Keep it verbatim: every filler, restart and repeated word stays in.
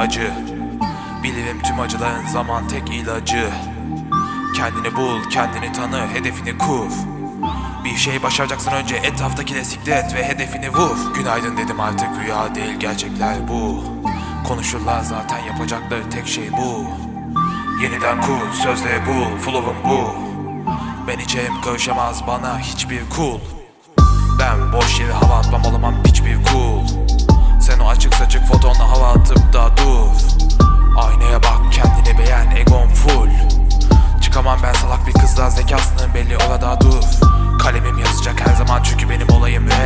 acı. Bilirim tüm acıların zaman tek ilacı. Kendini bul, kendini tanı, hedefini kur. Bir şey başaracaksın önce etraftakine siklet ve hedefini vur. Günaydın dedim, artık rüya değil gerçekler bu. Konuşurlar zaten, yapacakları tek şey bu. Yeniden kur, sözleri bul, flow'um bu. Ben içerim, karışamaz bana hiçbir cool. Ben boş yere hava atmam, olamam hiçbir cool. Sen o açık saçık fotonla hava atıp da dur. Aynaya bak, kendini beğen, egon full. Çıkamam ben salak bir kızla, zekasının belli, orada dur. Kalemim yazacak her zaman çünkü benim olayım rap.